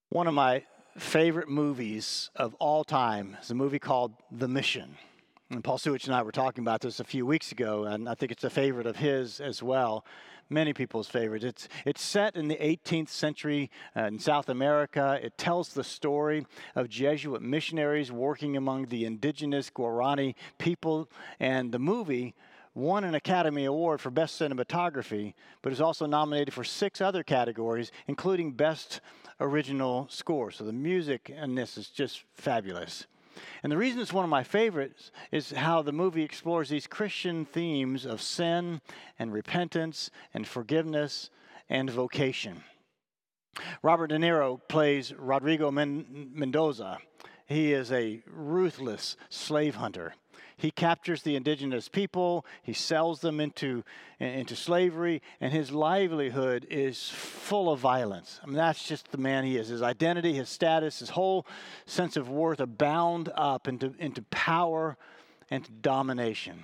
One of my favorite movies of all time is a movie called The Mission. And Paul Suich and I were talking about this a few weeks ago, and I think it's a favorite of his as well. Many people's favorite. It's set in the 18th century in South America. It tells the story of Jesuit missionaries working among the indigenous Guarani people. And the movie won an Academy Award for Best Cinematography, but is also nominated for 6 other categories, including Best Original Score. So the music in this is just fabulous. And the reason it's one of my favorites is how the movie explores these Christian themes of sin and repentance and forgiveness and vocation. Robert De Niro plays Rodrigo Mendoza. He is a ruthless slave hunter. He captures the indigenous people, he sells them into slavery, and his livelihood is full of violence. I mean, that's just the man he is. His identity, his status, his whole sense of worth are bound up into power and domination.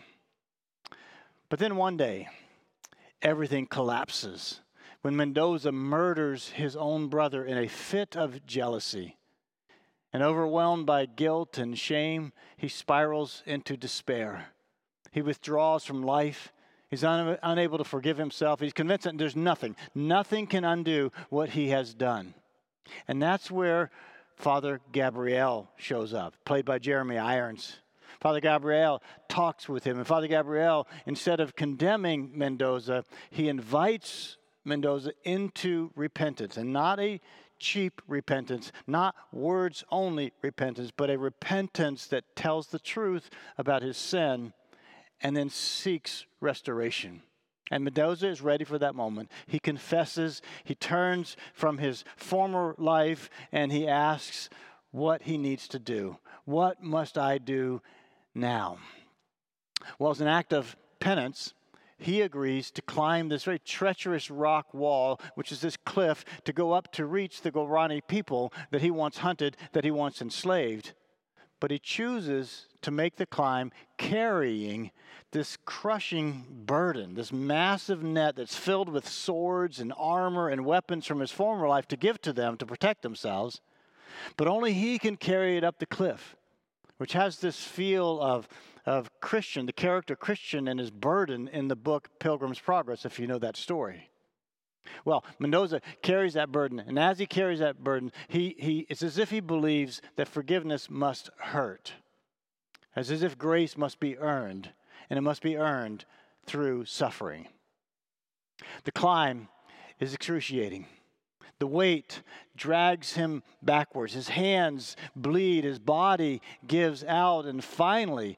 But then one day, everything collapses when Mendoza murders his own brother in a fit of jealousy. And overwhelmed by guilt and shame, he spirals into despair. He withdraws from life. He's unable to forgive himself. He's convinced that there's nothing can undo what he has done. And that's where Father Gabriel shows up, played by Jeremy Irons. Father Gabriel talks with him. And Father Gabriel, instead of condemning Mendoza, he invites Mendoza into repentance, and not a cheap repentance, not words only repentance, but a repentance that tells the truth about his sin and then seeks restoration. And Mendoza is ready for that moment. He confesses, he turns from his former life, and he asks what he needs to do. What must I do now? Well, as an act of penance, he agrees to climb this very treacherous rock wall, which is this cliff, to go up to reach the Guarani people that he once hunted, that he once enslaved. But he chooses to make the climb carrying this crushing burden, this massive net that's filled with swords and armor and weapons from his former life to give to them to protect themselves. But only he can carry it up the cliff, which has this feel of Christian, the character Christian and his burden in the book Pilgrim's Progress, if you know that story. Well, Mendoza carries that burden, and as he carries that burden, it's as if he believes that forgiveness must hurt. It's as if grace must be earned, and it must be earned through suffering. The climb is excruciating. The weight drags him backwards. His hands bleed. His body gives out. And finally,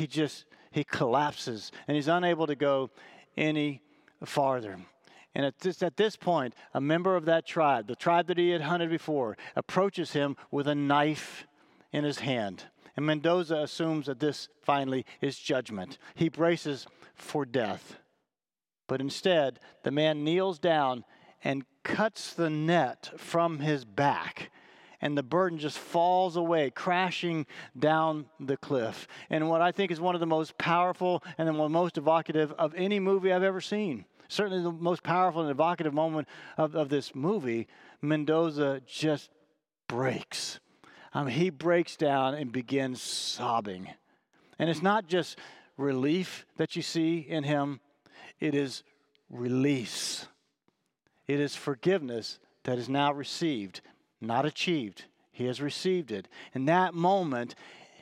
he collapses. And he's unable to go any farther. And at this point, a member of that tribe, the tribe that he had hunted before, approaches him with a knife in his hand. And Mendoza assumes that this finally is judgment. He braces for death. But instead, the man kneels down and cuts the net from his back, and the burden just falls away, crashing down the cliff. And what I think is one of the most powerful and the most evocative of any movie I've ever seen, certainly the most powerful and evocative moment of this movie, Mendoza just breaks. He breaks down and begins sobbing. And it's not just relief that you see in him, it is release. It is forgiveness that is now received, not achieved. He has received it. And that moment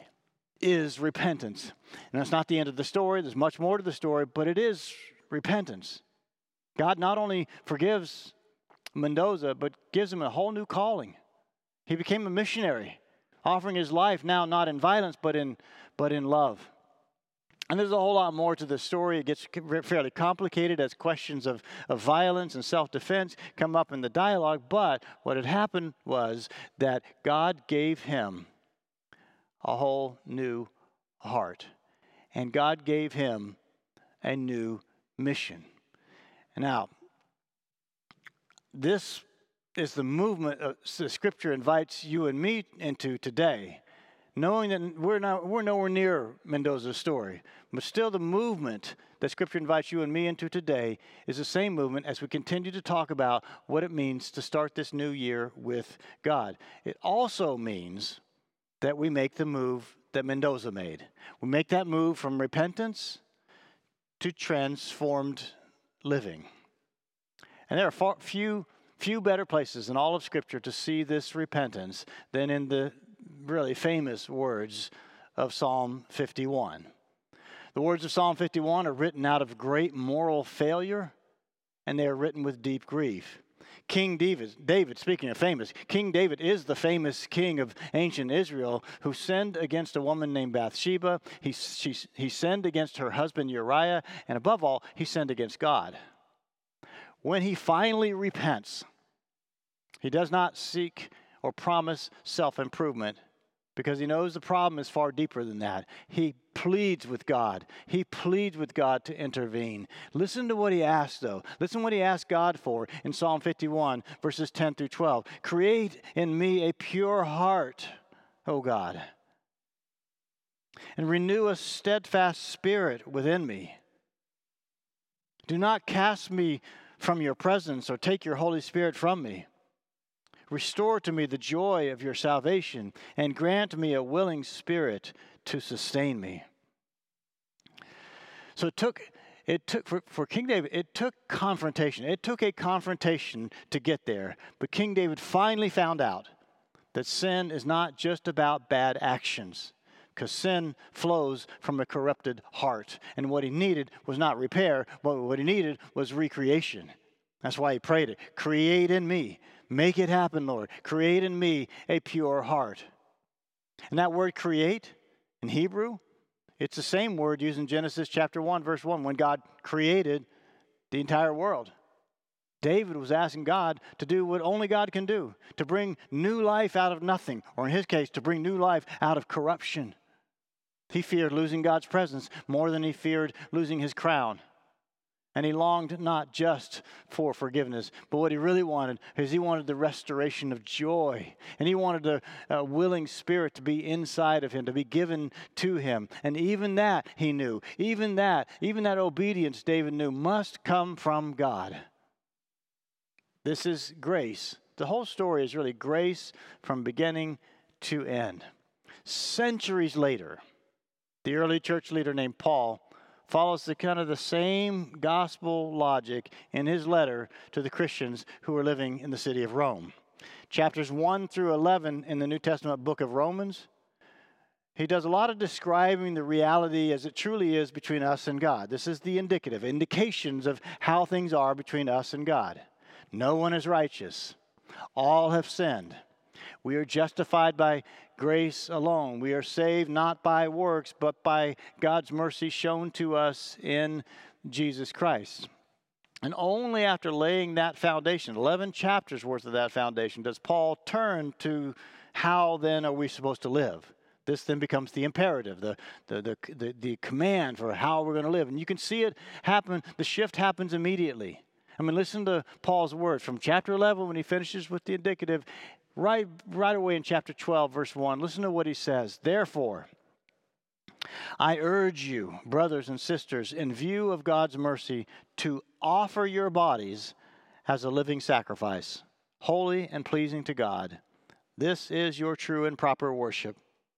is repentance. And that's not the end of the story. There's much more to the story, but it is repentance. God not only forgives Mendoza, but gives him a whole new calling. He became a missionary, offering his life now not in violence, but in love. And there's a whole lot more to the story. It gets fairly complicated as questions of violence and self-defense come up in the dialogue. But what had happened was that God gave him a whole new heart. And God gave him a new mission. Now, this is the movement the Scripture invites you and me into today. knowing that we're nowhere near Mendoza's story, but still the movement that Scripture invites you and me into today is the same movement as we continue to talk about what it means to start this new year with God. It also means that we make the move that Mendoza made. We make that move from repentance to transformed living. And there are few better places in all of Scripture to see this repentance than in the really famous words of Psalm 51. The words of Psalm 51 are written out of great moral failure, and they are written with deep grief. King David, speaking of famous, King David is the famous king of ancient Israel who sinned against a woman named Bathsheba. He sinned against her husband Uriah, and above all, he sinned against God. When he finally repents, he does not seek or promise self-improvement because he knows the problem is far deeper than that. He pleads with God. He pleads with God to intervene. Listen to what he asks, though. Listen to what he asks God for in Psalm 51, verses 10 through 12. Create in me a pure heart, O God, and renew a steadfast spirit within me. Do not cast me from your presence or take your Holy Spirit from me. Restore to me the joy of your salvation and grant me a willing spirit to sustain me. So it took for King David, it took confrontation. It took a confrontation to get there. But King David finally found out that sin is not just about bad actions, because sin flows from a corrupted heart. And what he needed was not repair, but what he needed was recreation. That's why he prayed it. Create in me. Make it happen, Lord. Create in me a pure heart. And that word create in Hebrew, it's the same word used in Genesis chapter 1, verse 1, when God created the entire world. David was asking God to do what only God can do, to bring new life out of nothing, or in his case, to bring new life out of corruption. He feared losing God's presence more than he feared losing his crown. And he longed not just for forgiveness, but what he really wanted is he wanted the restoration of joy. And he wanted a willing spirit to be inside of him, to be given to him. And even that he knew, even that obedience David knew must come from God. This is grace. The whole story is really grace from beginning to end. Centuries later, the early church leader named Paul follows the same gospel logic in his letter to the Christians who were living in the city of Rome. Chapters 1 through 11 in the New Testament book of Romans, he does a lot of describing the reality as it truly is between us and God. This is the indications of how things are between us and God. No one is righteous. All have sinned. We are justified by grace alone. We are saved not by works, but by God's mercy shown to us in Jesus Christ. And only after laying that foundation, 11 chapters worth of that foundation, does Paul turn to how then are we supposed to live. This then becomes the imperative, the command for how we're going to live. And you can see it happen. The shift happens immediately. I mean, listen to Paul's words from chapter 11 when he finishes with the indicative. Right away in chapter 12, verse 1, listen to what he says. Therefore, I urge you, brothers and sisters, in view of God's mercy, to offer your bodies as a living sacrifice, holy and pleasing to God. This is your true and proper worship.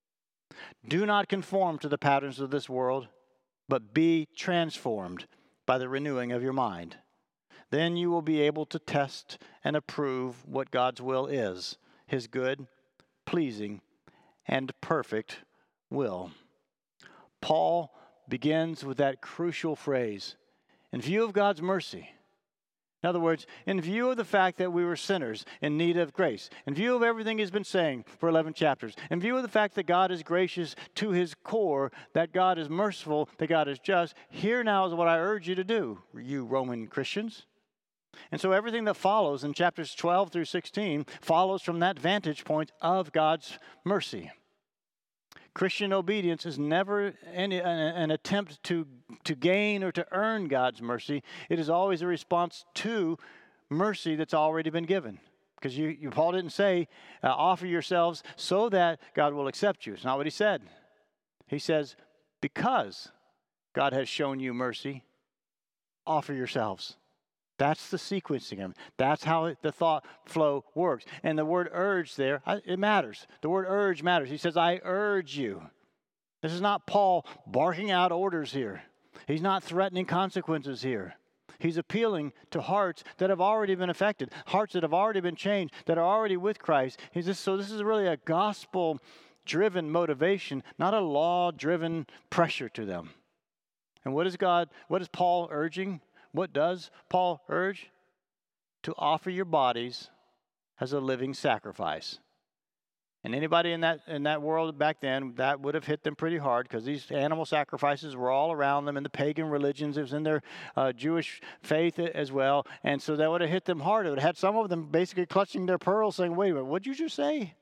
Do not conform to the patterns of this world, but be transformed by the renewing of your mind. Then you will be able to test and approve what God's will is, his good, pleasing, and perfect will. Paul begins with that crucial phrase, in view of God's mercy. In other words, in view of the fact that we were sinners in need of grace, in view of everything he's been saying for 11 chapters, in view of the fact that God is gracious to his core, that God is merciful, that God is just, here now is what I urge you to do, you Roman Christians. And so everything that follows in chapters 12 through 16 follows from that vantage point of God's mercy. Christian obedience is never an attempt to gain or to earn God's mercy. It is always a response to mercy that's already been given. Because Paul didn't say, offer yourselves so that God will accept you. It's not what he said. He says, because God has shown you mercy, offer yourselves. That's the sequencing of it. That's how the thought flow works. And the word urge there, it matters. The word urge matters. He says, I urge you. This is not Paul barking out orders here. He's not threatening consequences here. He's appealing to hearts that have already been affected, hearts that have already been changed, that are already with Christ. So this is really a gospel-driven motivation, not a law-driven pressure to them. And what is Paul urging? What does Paul urge? To offer your bodies as a living sacrifice. And anybody in that world back then, that would have hit them pretty hard, because these animal sacrifices were all around them in the pagan religions. It was in their Jewish faith as well. And so that would have hit them hard. It would have had some of them basically clutching their pearls saying, wait a minute, what'd you just say?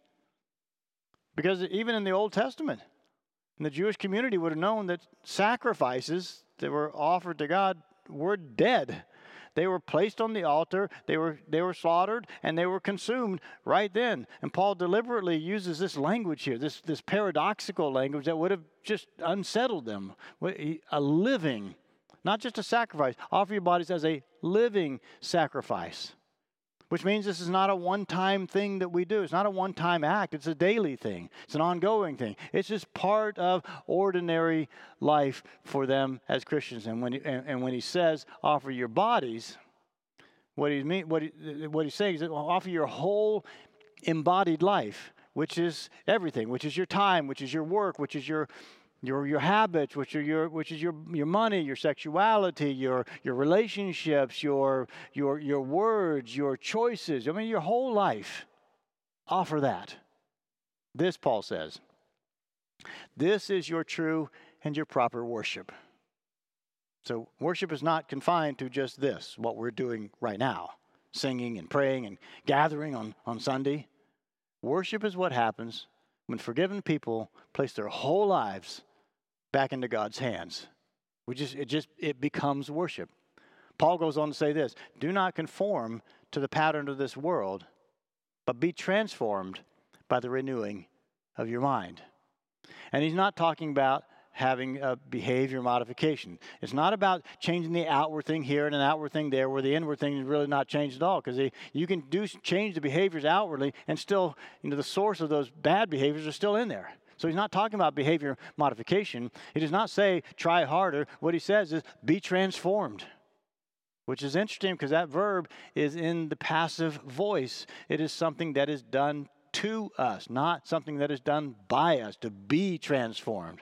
Because even in the Old Testament, the Jewish community would have known that sacrifices that were offered to God were dead. They were placed on the altar, they were slaughtered, and they were consumed right then. And Paul deliberately uses this language here, this paradoxical language that would have just unsettled them. A living, not just a sacrifice, offer your bodies as a living sacrifice. Which means this is not a one-time thing that we do. It's not a one-time act. It's a daily thing. It's an ongoing thing. It's just part of ordinary life for them as Christians. And when he says, offer your bodies, what he's saying is, offer your whole embodied life, which is everything, which is your time, which is your work, which is your habits, which is your money, your sexuality, your relationships, your words, your choices. I mean, your whole life. Offer that. This, Paul says, this is your true and your proper worship. So worship is not confined to just this, what we're doing right now, singing and praying and gathering on Sunday. Worship is what happens when forgiven people place their whole lives back into God's hands. It becomes worship. Paul goes on to say this, do not conform to the pattern of this world, but be transformed by the renewing of your mind. And he's not talking about having a behavior modification. It's not about changing the outward thing here and an outward thing there, where the inward thing is really not changed at all, because you can change the behaviors outwardly, and still, the source of those bad behaviors are still in there. So he's not talking about behavior modification. He does not say, try harder. What he says is, be transformed, which is interesting because that verb is in the passive voice. It is something that is done to us, not something that is done by us, to be transformed.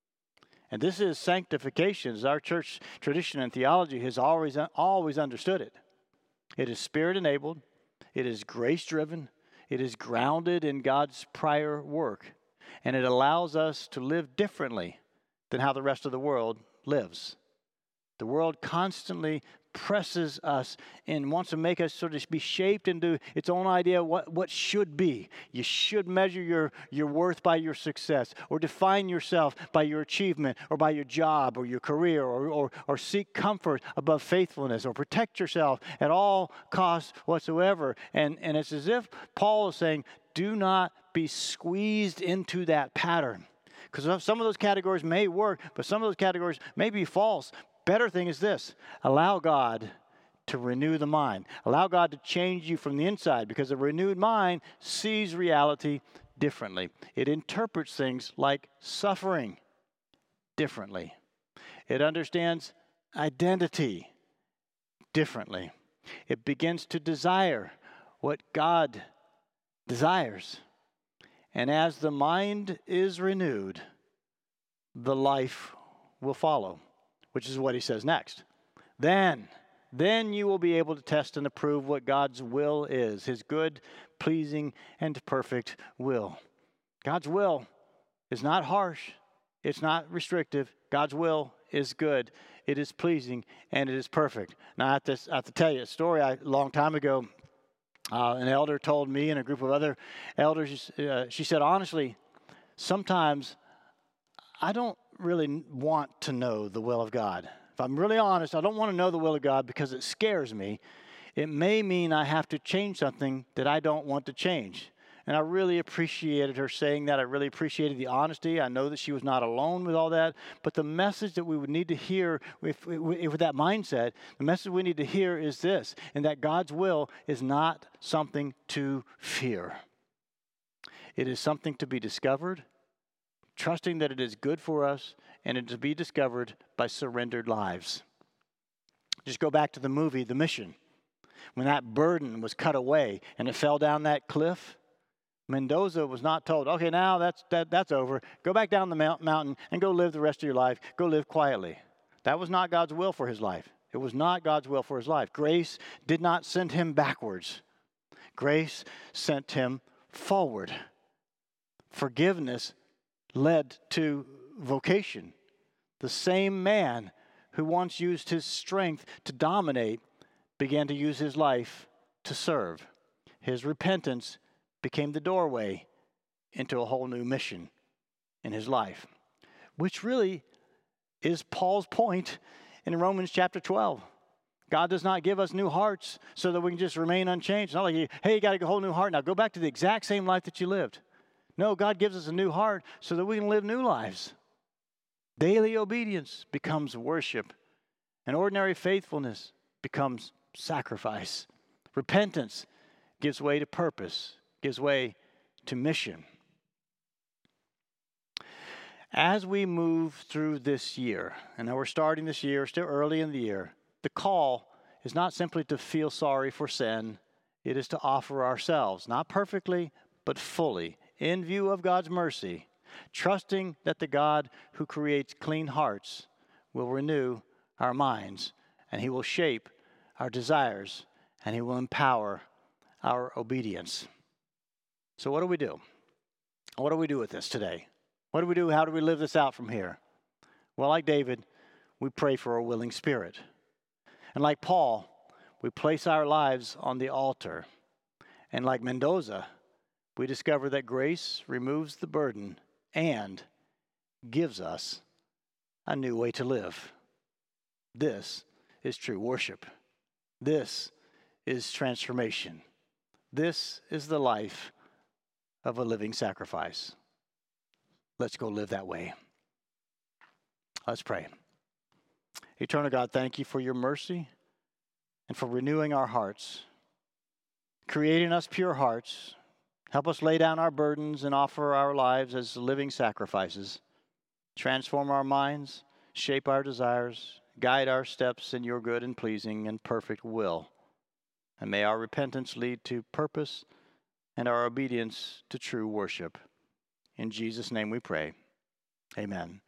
And this is sanctification, as our church tradition and theology has always understood it. It is spirit-enabled. It is grace-driven. It is grounded in God's prior work. And it allows us to live differently than how the rest of the world lives. The world constantly presses us and wants to make us sort of be shaped into its own idea of what should be. You should measure your worth by your success, or define yourself by your achievement, or by your job, or your career, or seek comfort above faithfulness, or protect yourself at all costs whatsoever. And it's as if Paul is saying, do not be squeezed into that pattern. Because some of those categories may work, but some of those categories may be false. Better thing is this: allow God to renew the mind. Allow God to change you from the inside, because a renewed mind sees reality differently. It interprets things like suffering differently. It understands identity differently. It begins to desire what God desires. And as the mind is renewed, the life will follow, which is what he says next. Then you will be able to test and approve what God's will is, his good, pleasing, and perfect will. God's will is not harsh. It's not restrictive. God's will is good. It is pleasing, and it is perfect. Now, I have to tell you a story. A long time ago, an elder told me and a group of other elders, she said, honestly, sometimes I don't really want to know the will of God. If I'm really honest, I don't want to know the will of God because it scares me. it may mean I have to change something that I don't want to change. And I really appreciated her saying that. I really appreciated the honesty. I know that she was not alone with all that. But the message that we would need to hear with that mindset, the message we need to hear is this, and that God's will is not something to fear. It is something to be discovered, trusting that it is good for us, and it is to be discovered by surrendered lives. Just go back to the movie, The Mission. When that burden was cut away and it fell down that cliff, Mendoza was not told, okay, now that's over. Go back down the mountain and go live the rest of your life. Go live quietly. That was not God's will for his life. It was not God's will for his life. Grace did not send him backwards. Grace sent him forward. Forgiveness led to vocation. The same man who once used his strength to dominate began to use his life to serve. His repentance became the doorway into a whole new mission in his life, which really is Paul's point in Romans chapter 12. God does not give us new hearts so that we can just remain unchanged. It's not like, hey, you got a whole new heart. Now go back to the exact same life that you lived. No, God gives us a new heart so that we can live new lives. Daily obedience becomes worship, and ordinary faithfulness becomes sacrifice. Repentance gives way to purpose, gives way to mission. As we move through this year, and now we're starting this year, still early in the year, the call is not simply to feel sorry for sin. It is to offer ourselves, not perfectly, but fully, in view of God's mercy, trusting that the God who creates clean hearts will renew our minds, and he will shape our desires, and he will empower our obedience. So what do we do? What do we do with this today? What do we do? How do we live this out from here? Well, like David, we pray for a willing spirit. And like Paul, we place our lives on the altar. And like Mendoza, we discover that grace removes the burden and gives us a new way to live. This is true worship. This is transformation. This is the life of a living sacrifice. Let's go live that way. Let's pray. Eternal God, thank you for your mercy and for renewing our hearts, creating us pure hearts. Help us lay down our burdens and offer our lives as living sacrifices. Transform our minds, shape our desires, guide our steps in your good and pleasing and perfect will. And may our repentance lead to purpose and our obedience to true worship. In Jesus' name we pray. Amen.